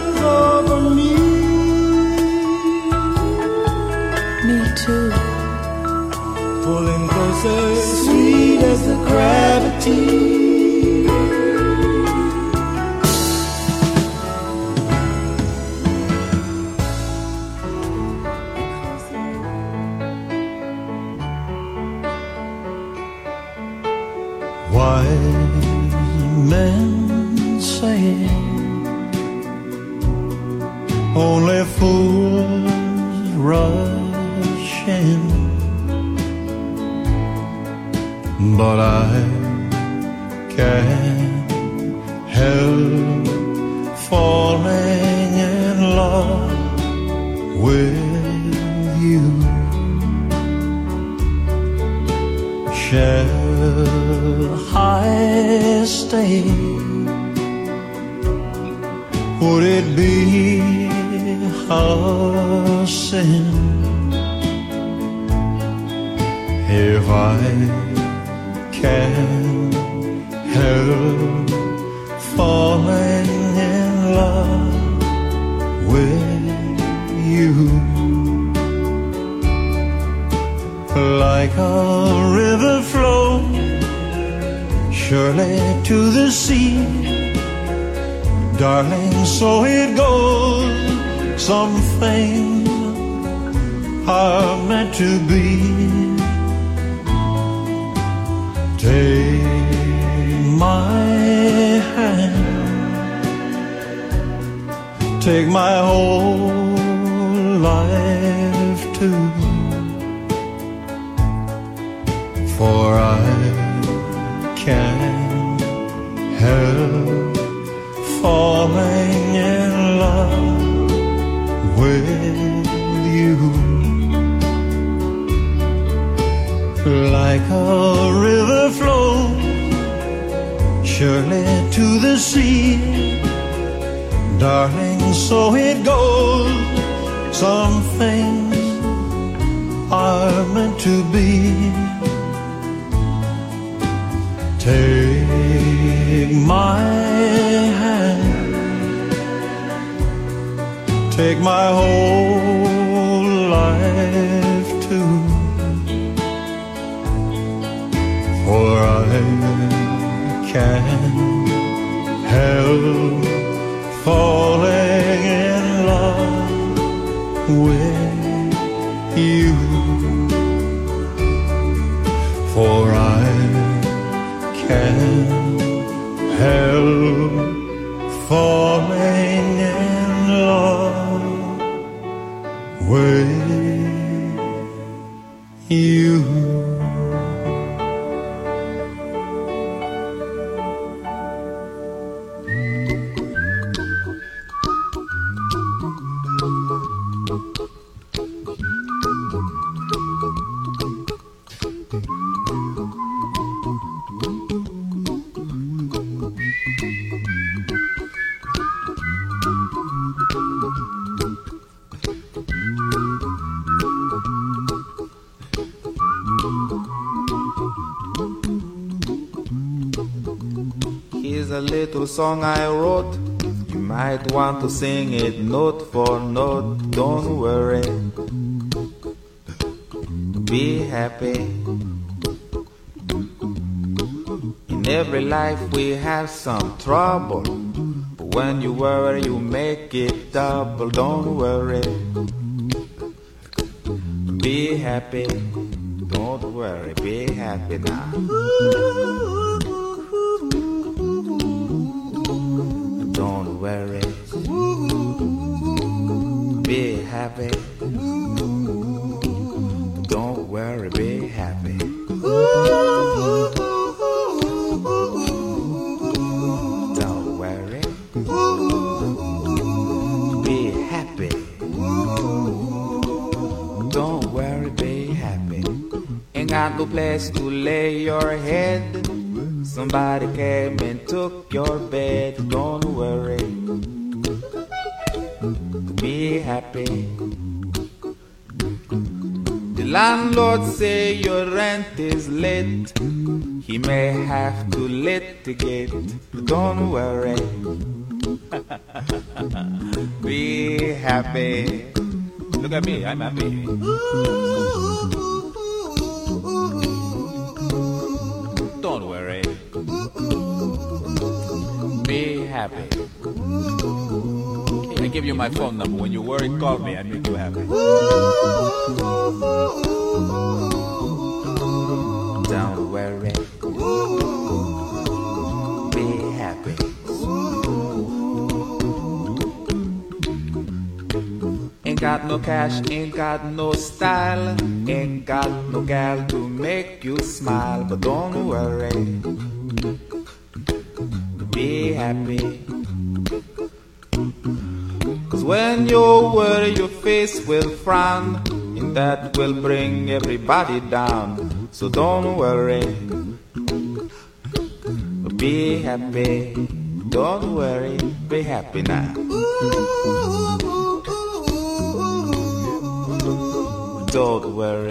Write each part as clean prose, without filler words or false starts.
hands over me. Me too. Pulling closer, sweet as the gravity. Men say only fools rush in, but I can't help falling in love with you. Shall I stay? Would it be a sin if I can't help falling in love with you? Like a river flows surely to the sea, darling, so it goes. Some things are meant to be. Take my hand, take my whole life too, for I can't help falling in love with you. Like a river flows surely to the sea, darling, so it goes. Some things are meant to be. Take my hand, take my whole life too, for I can't help falling in love with you, for I can't help falling in love with you. Here's a little song I wrote. You might want to sing it note for note. Don't worry, be happy. In every life we have some trouble, but when you worry you make it double. Don't worry, be happy. Don't worry, be happy now. Don't worry, be happy. Don't worry, be happy. Don't worry, be happy. Don't worry, be happy. Ain't got no place to lay your head. Somebody came and took your bed. Don't worry, be happy. The landlord say your rent is late. He may have to litigate. Don't worry, Be happy. Look at me, I'm happy. Don't worry. Be happy. I give you my phone number. When you worry, call me. I make you happy. Don't worry. Be happy. Ain't got no cash, ain't got no style, ain't got no gal to make you smile. But don't worry. Be happy. Cause when you worry, your face will frown, and that will bring everybody down. So don't worry. Be happy. Don't worry. Be happy now. Don't worry.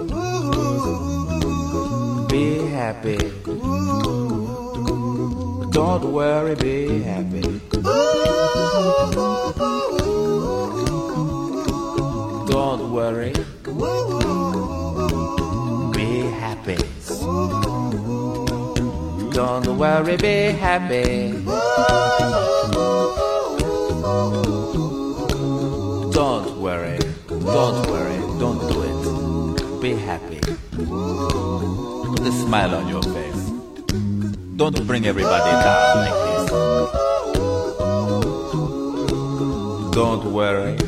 Be happy. Don't worry, be happy. Don't worry. Be happy. Don't worry, be happy. Don't worry. Don't worry. Don't do it. Be happy. Put a smile on your face. Don't bring everybody down like this. Don't worry.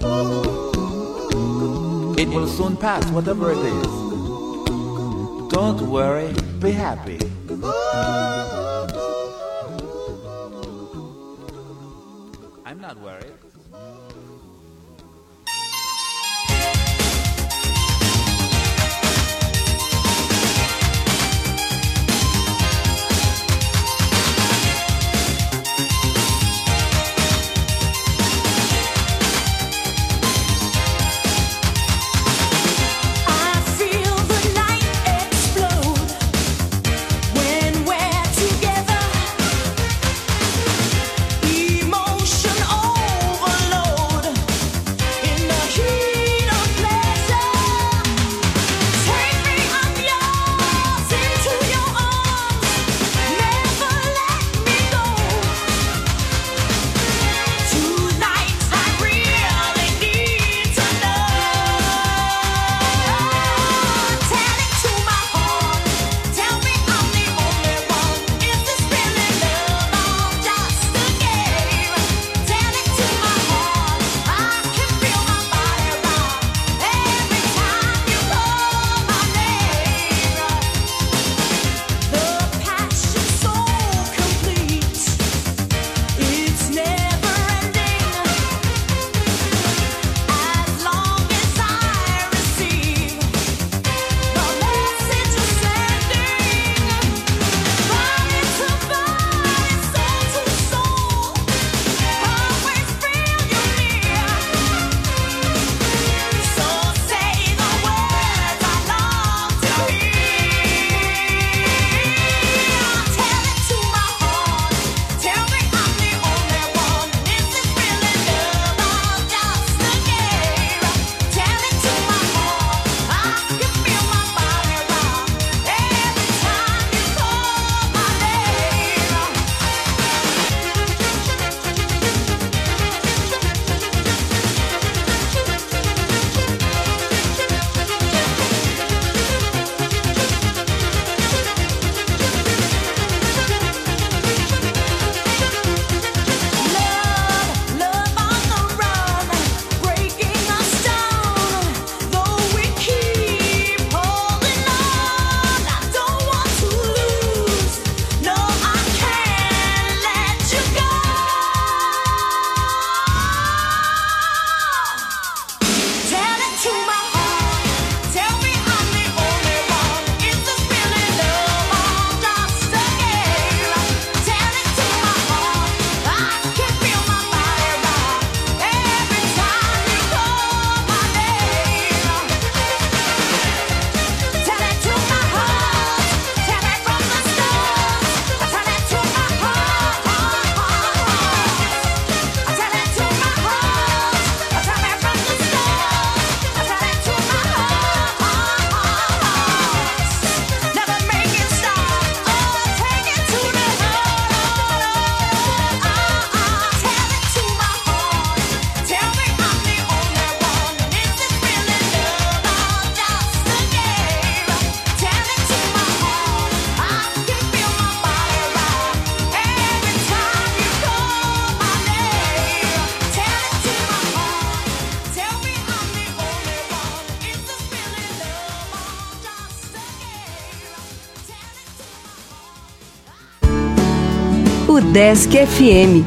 It will soon pass, whatever it is. Don't worry, be happy. I'm not worried. Emotion overload. Desk FM.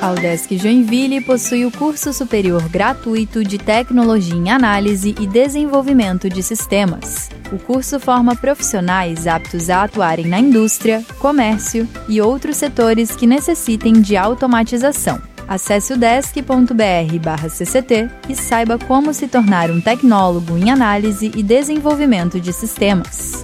A UDESC Joinville possui o curso superior gratuito de Tecnologia em Análise e Desenvolvimento de Sistemas. O curso forma profissionais aptos a atuarem na indústria, comércio e outros setores que necessitem de automatização. Acesse udesc.br/cct e saiba como se tornar um tecnólogo em análise e desenvolvimento de sistemas.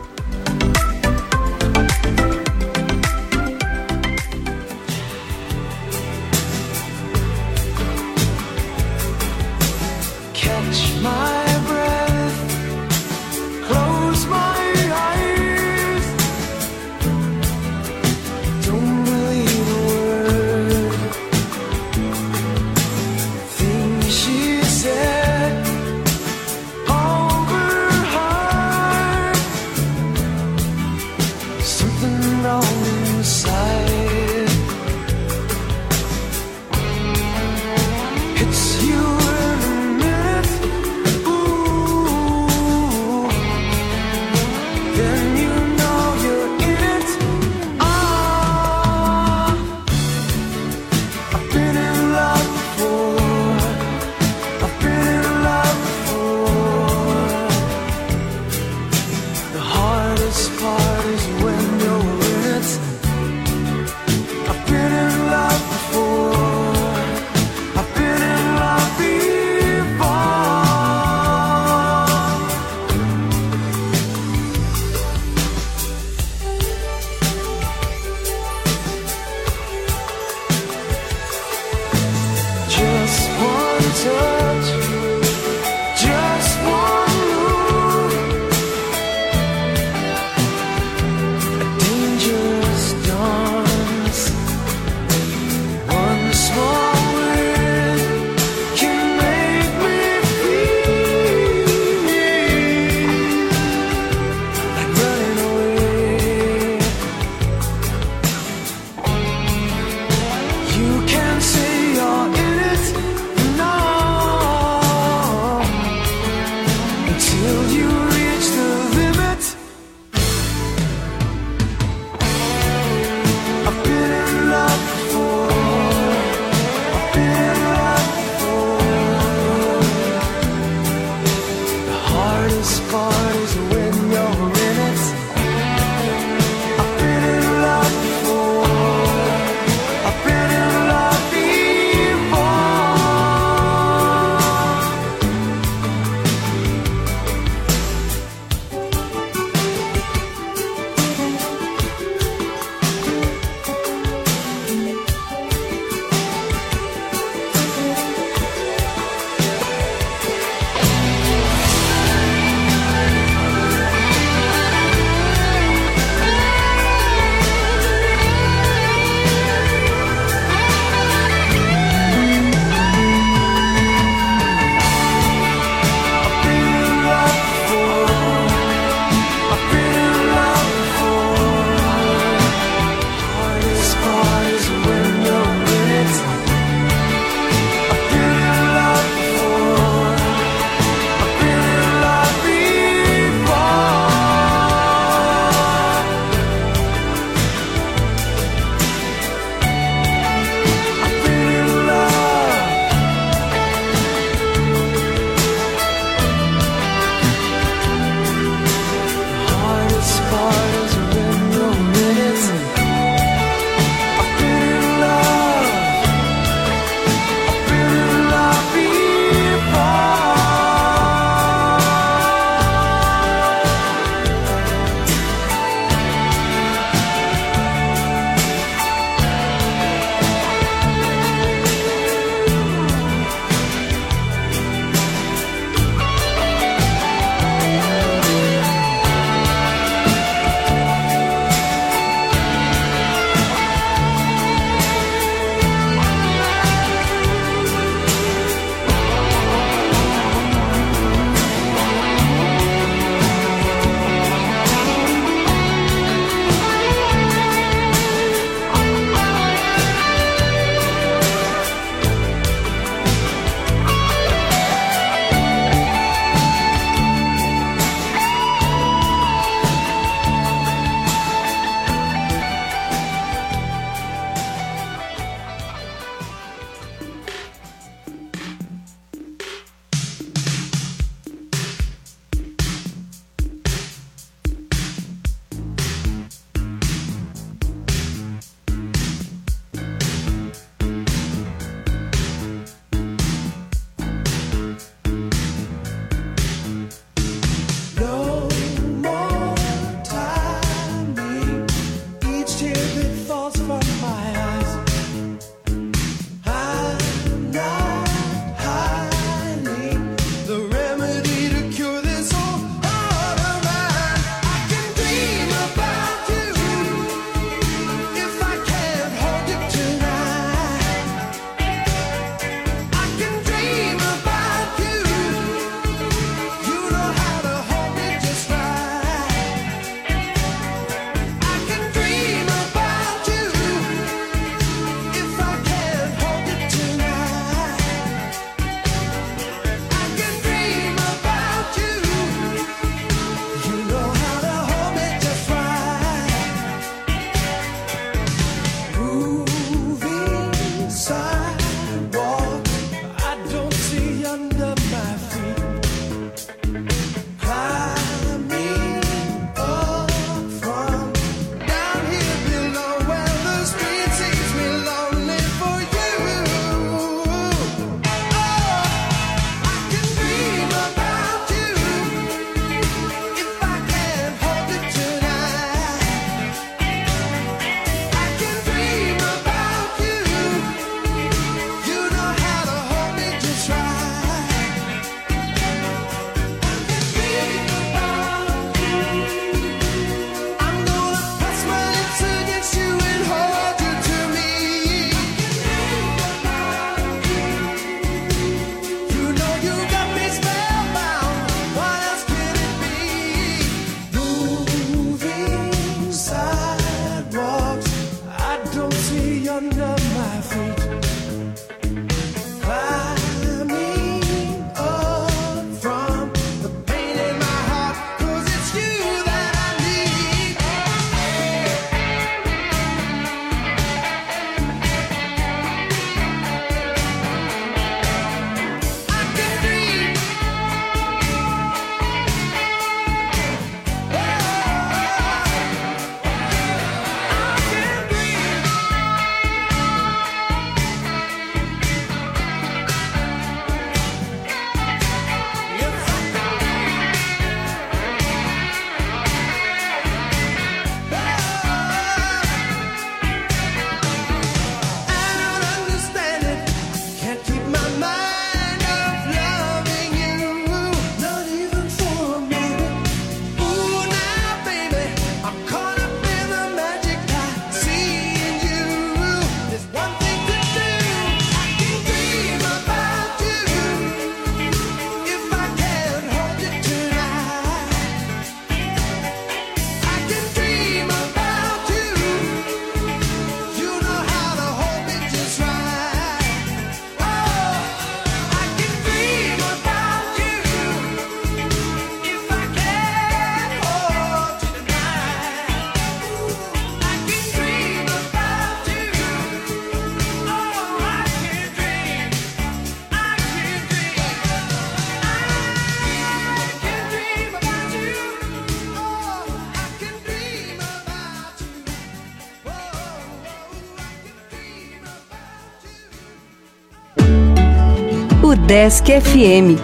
Udesc FM.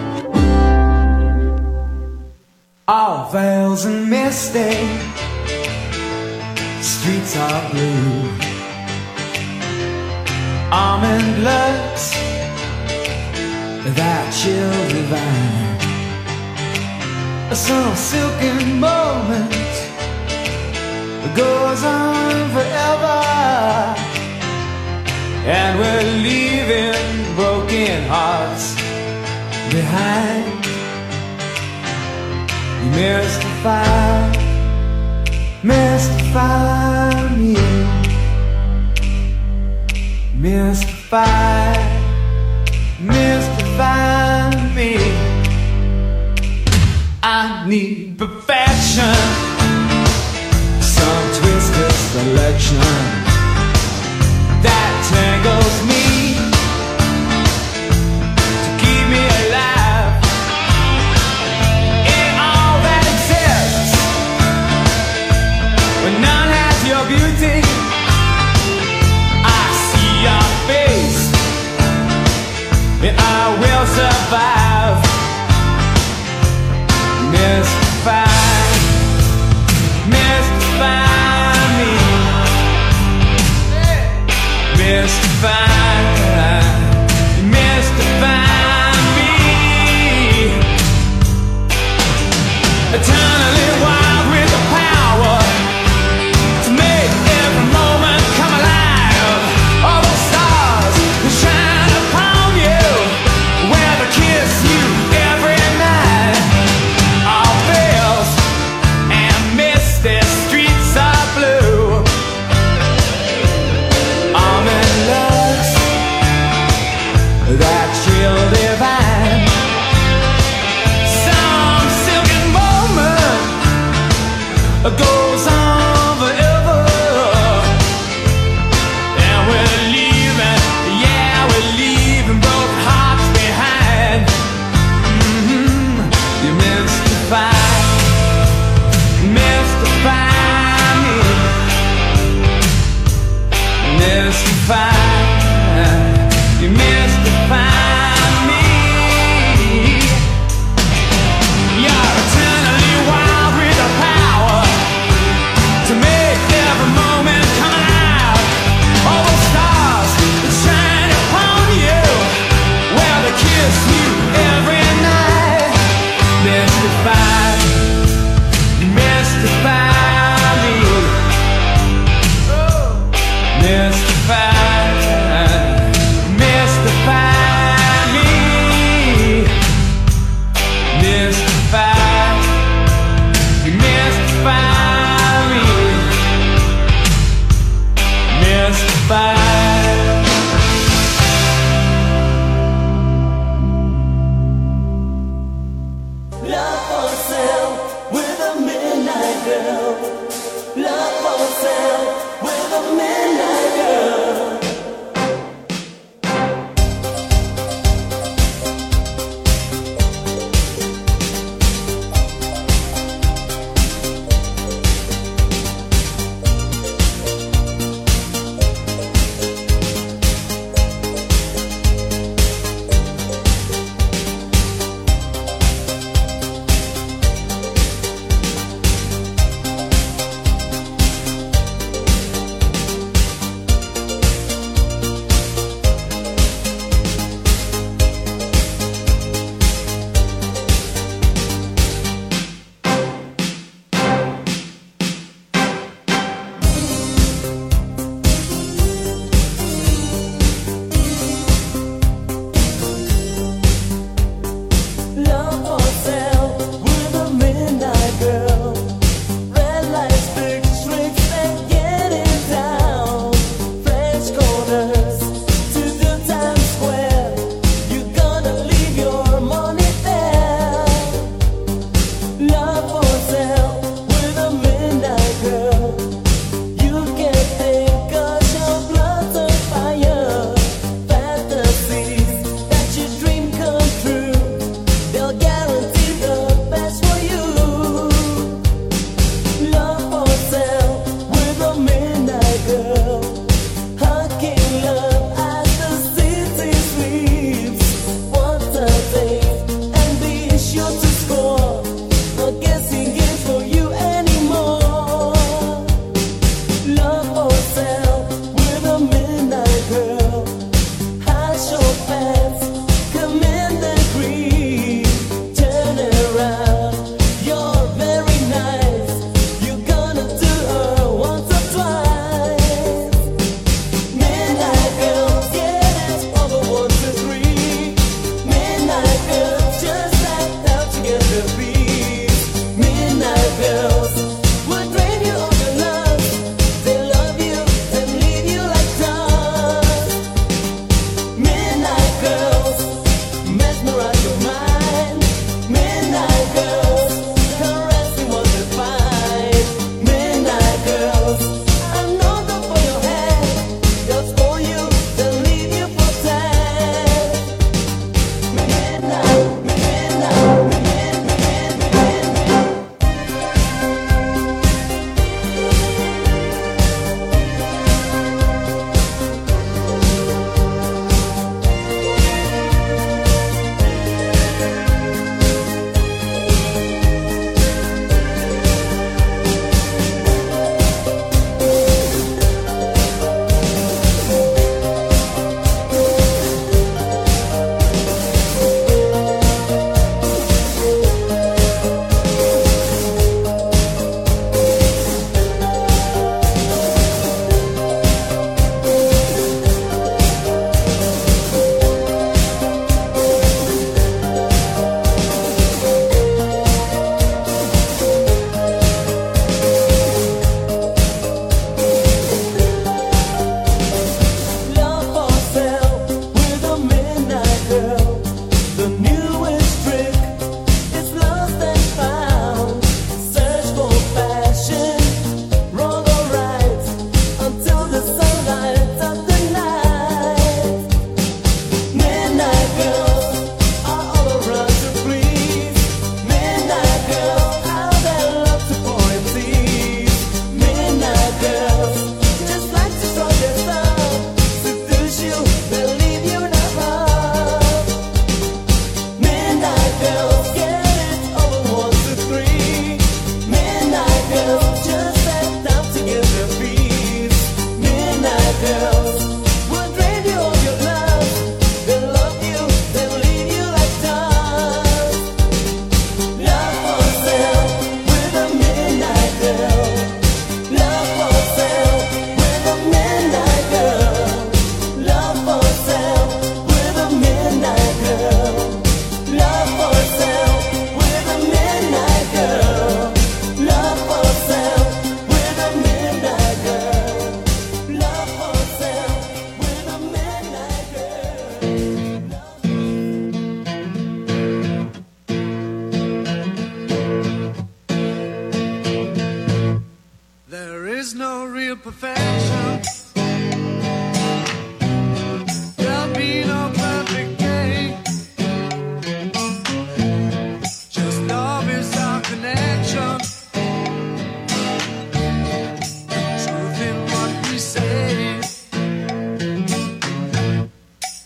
All veils and misty, streets are blue. Almond looks, that chill divine. Some silken moment goes on forever, and we're leaving broken hearts behind. You mystify me, mystify me. I need perfection, some twisted selection that tangles me to keep me alive in all that exists. When none has your beauty, I see your face, and I will survive. Mystify me, mystify me. Eternally wild with the power to make every moment come alive. All the stars that shine upon you when I kiss you every night. I'll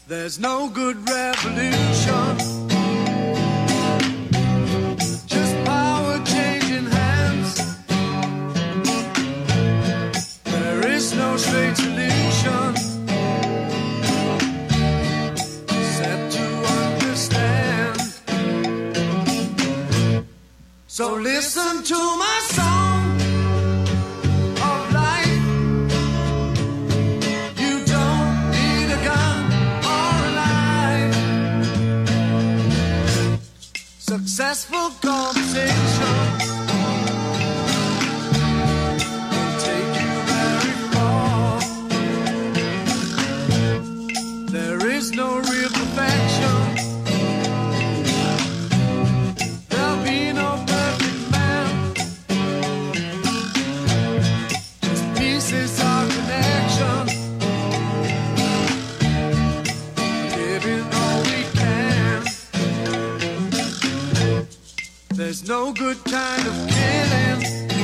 There's no good revolution, just power changing hands. There is no straight solution, set to understand. So listen to my song of life. You don't need a gun or a knife. Successful conversation will take you very far. There is no real perfection. There'll be no perfect man. Just pieces of connection. Giving all we can. There's no good kind of killing,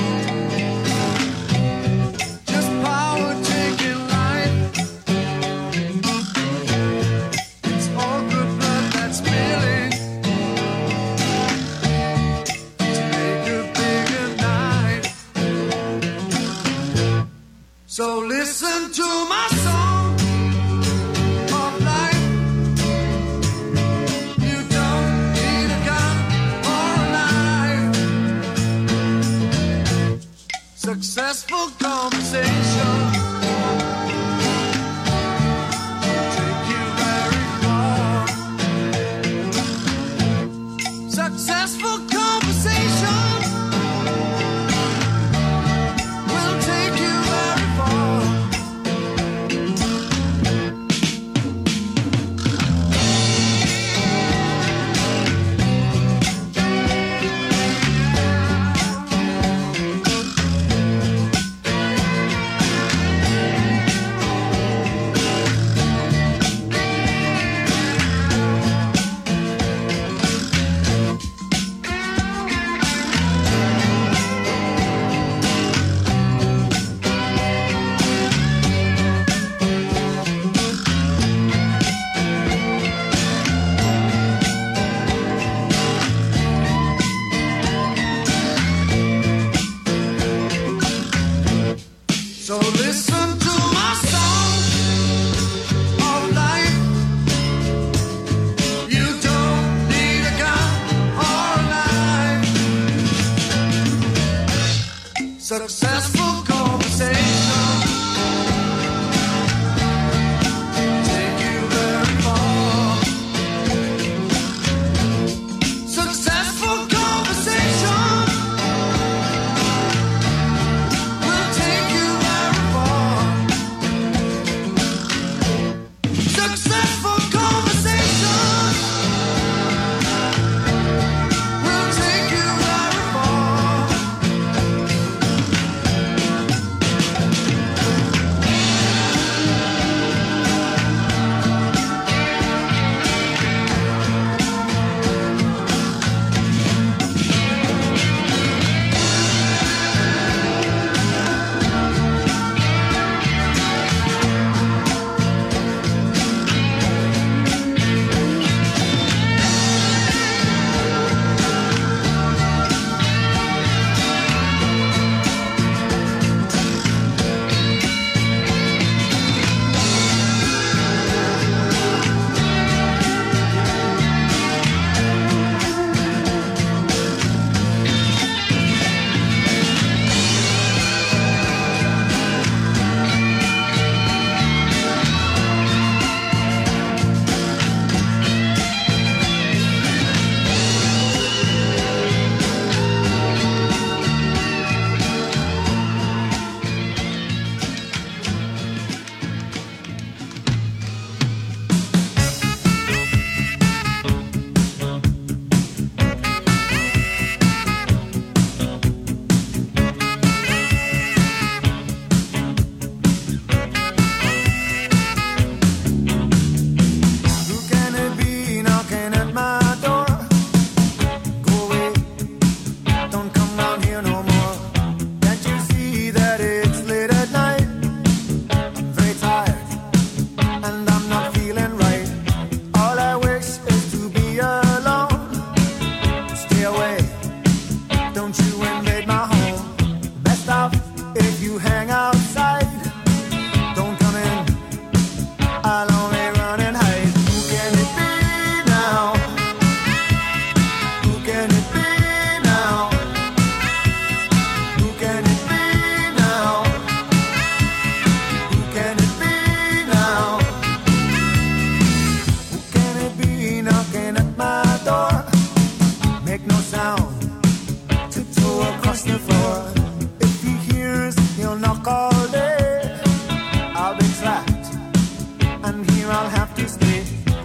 just power taking life. It's all good blood that's spilling to make a bigger night. So listen to my song of life. You don't need a gun or a knife.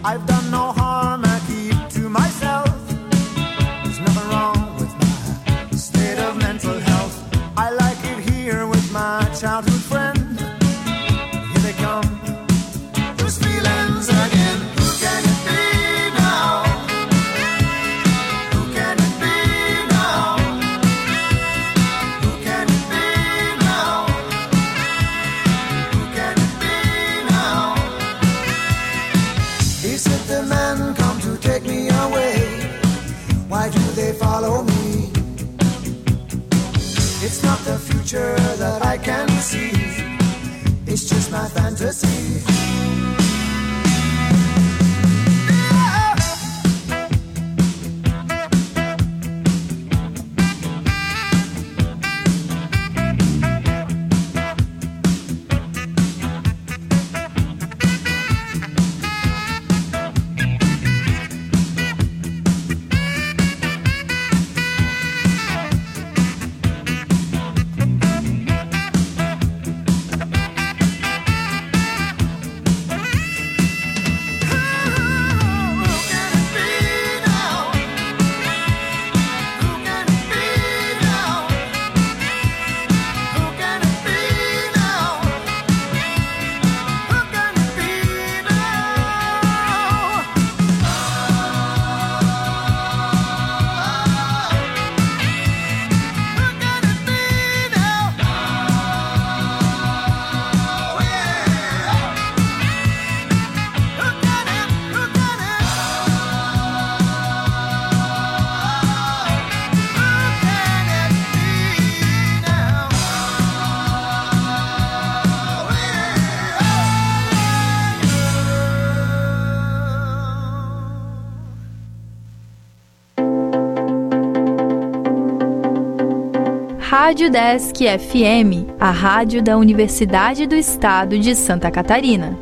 I've done no harm, I keep to myself. There's nothing wrong with my state of mental health. I like it here with my childhood friend. Here they come, those feelings again. Who can it be now? Who can it be now? Who can it be now? Who can it be now? He said the men come to take me away. Why do they follow me? It's not the future that I can see. It's just my fantasy. Rádio Desk FM, a rádio da Universidade do Estado de Santa Catarina.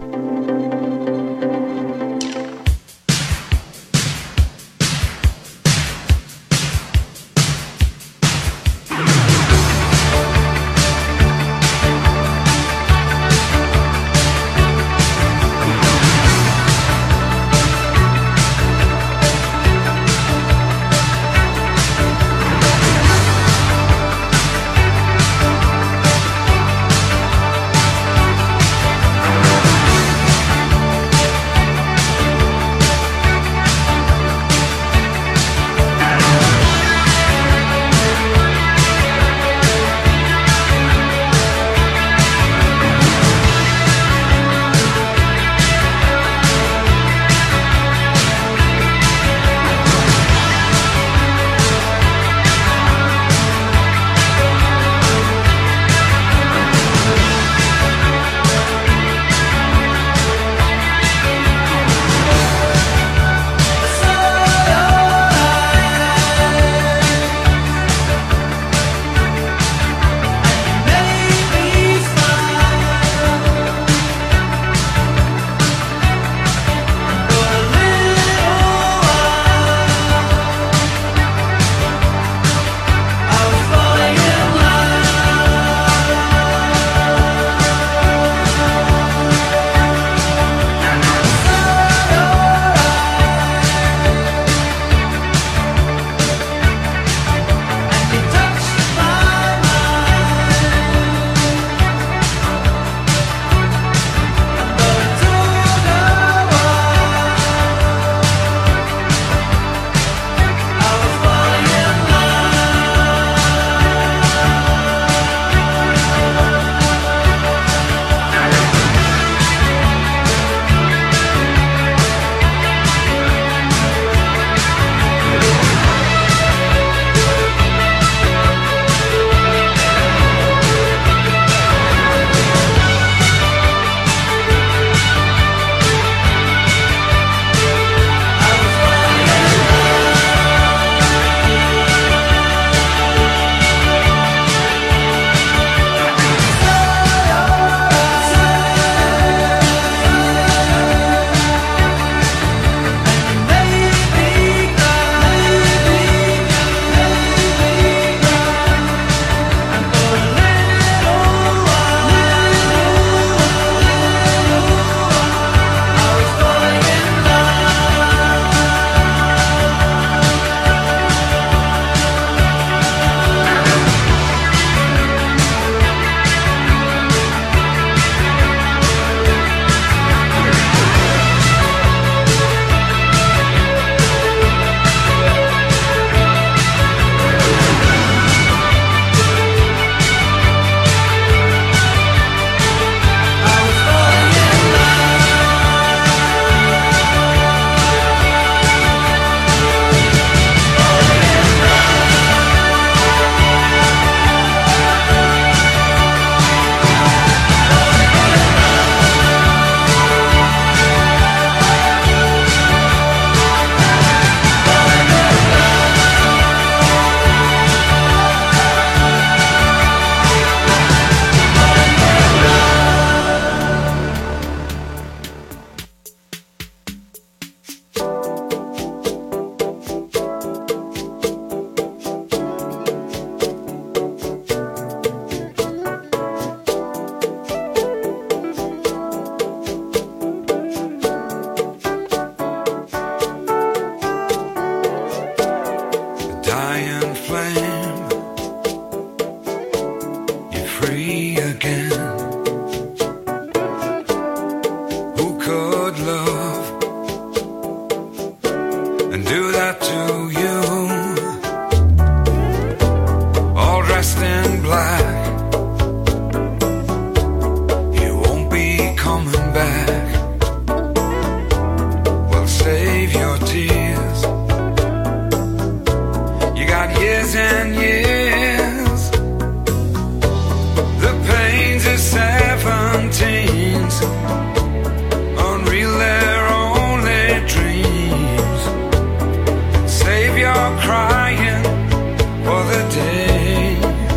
and do that to you. All dressed in black, you won't be coming back. Well, save your tears. You got years and years. The pains of 17s, unreal, they're only dreams. Save your crying for the day.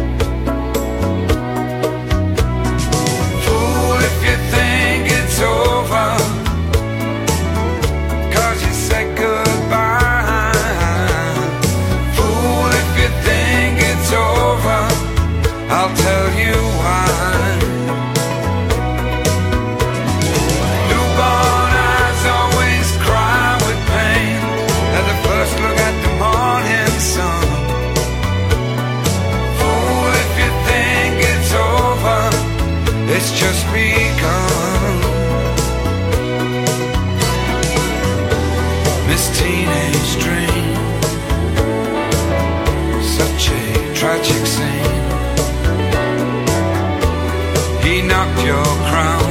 Fool, if you think it's over, 'cause you said goodbye. Fool, if you think it's over, I'll tell you why. Newborn eyes always cry with pain at the first look at the morning sun. Fool, if you think it's over, it's just begun. Miss Teenage Dream, such a tragic scene. He knocked your crown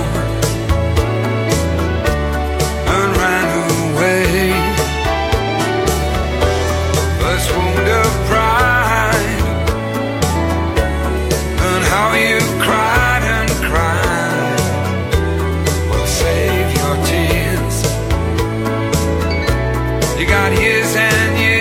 and ran away. First wound of pride, and how you cried and cried. Well, save your tears. You got years and years.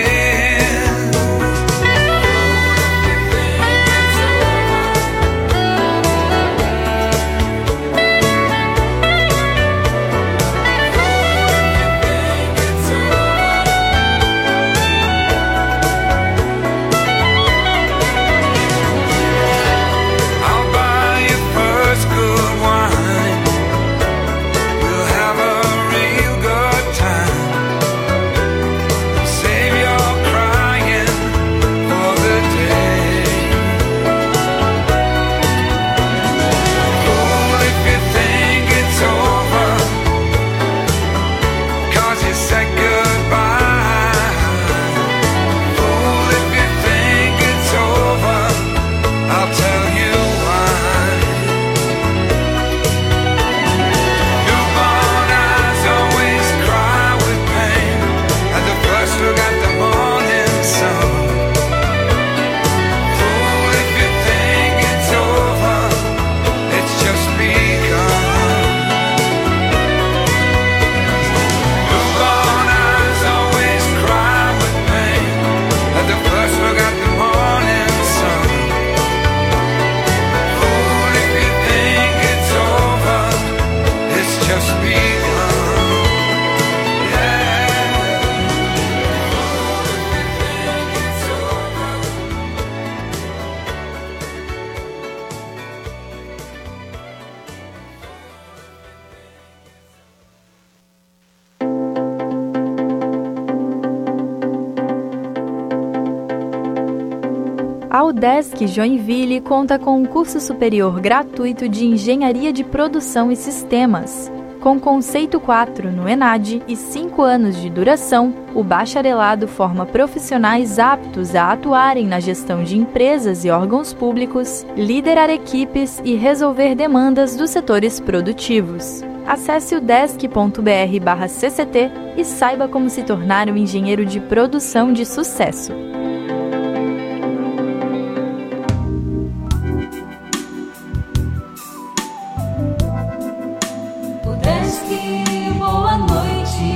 I'll buy you first good wine. We'll have a real good time. Save your crying for the day. Fool, if you think it's over, 'cause you said goodbye. Fool, if you think it's over, I'll tell you why. Newborn eyes always cry with pain at the first look at the morning sun. Fool, if you think it's over, it's just begun. Newborn eyes always cry with pain at the first look at the morning sun. Fool, if you think it's over, it's just begun. Yeah. Fool, if you think it's over. A UDESC Joinville conta com um curso superior gratuito de Engenharia de Produção e Sistemas. Com conceito 4 no ENAD e 5 anos de duração, o bacharelado forma profissionais aptos a atuarem na gestão de empresas e órgãos públicos, liderar equipes e resolver demandas dos setores produtivos. Acesse udesc.br/cct e saiba como se tornar um engenheiro de produção de sucesso. Boa noite.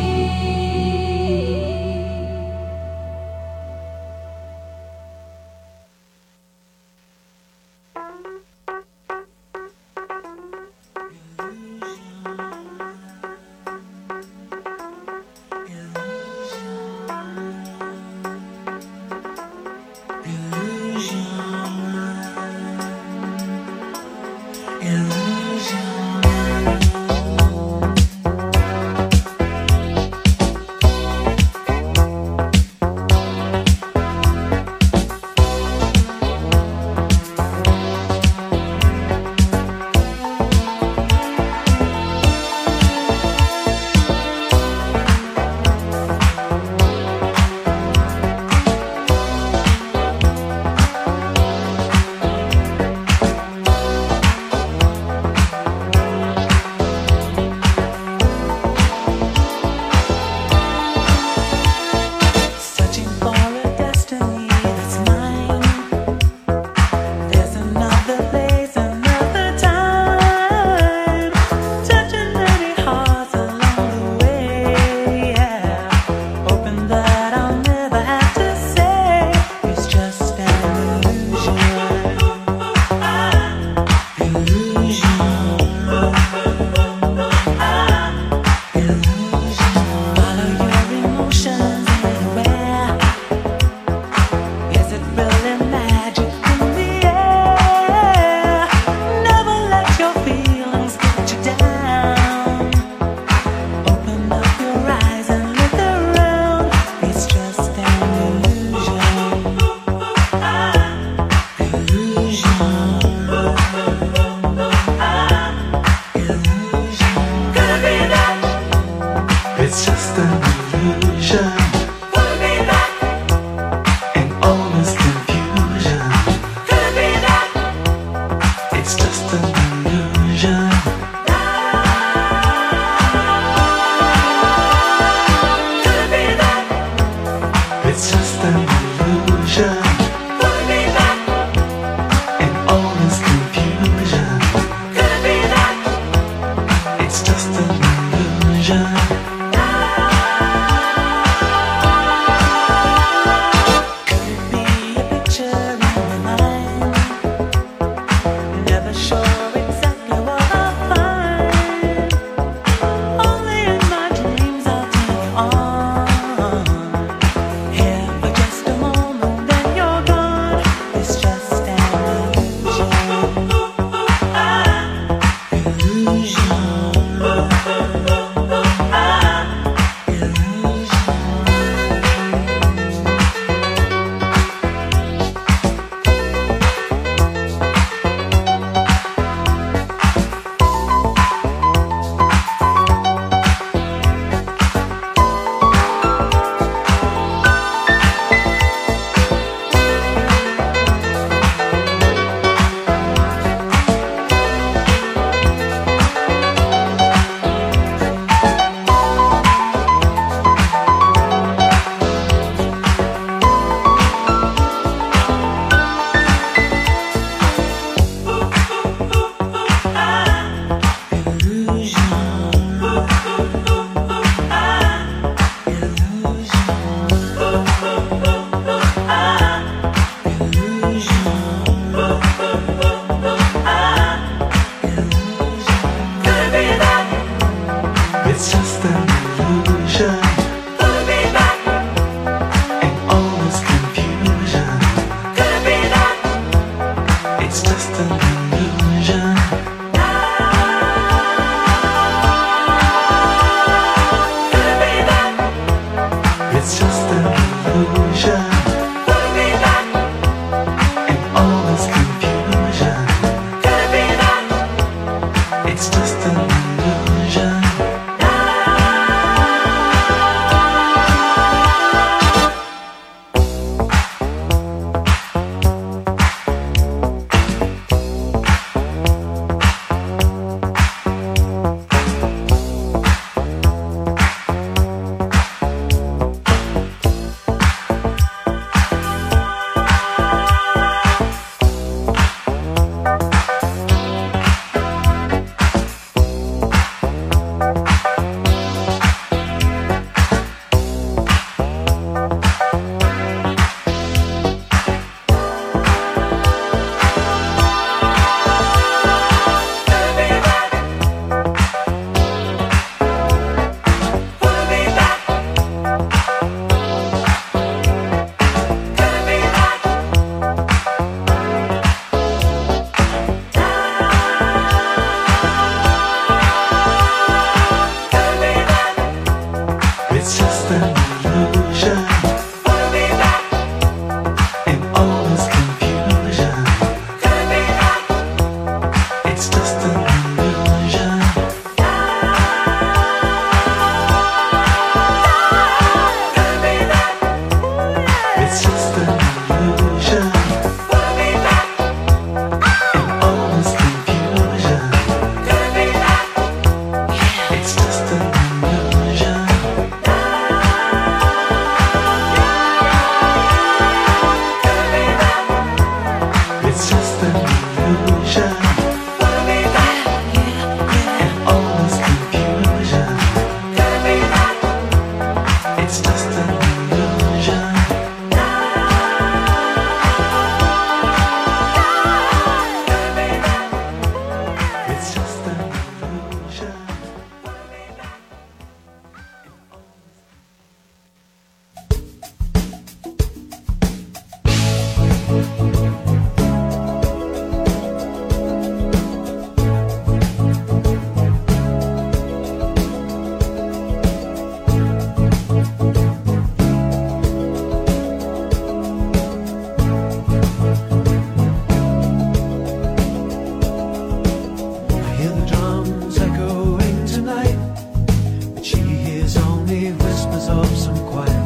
Whispers of some quiet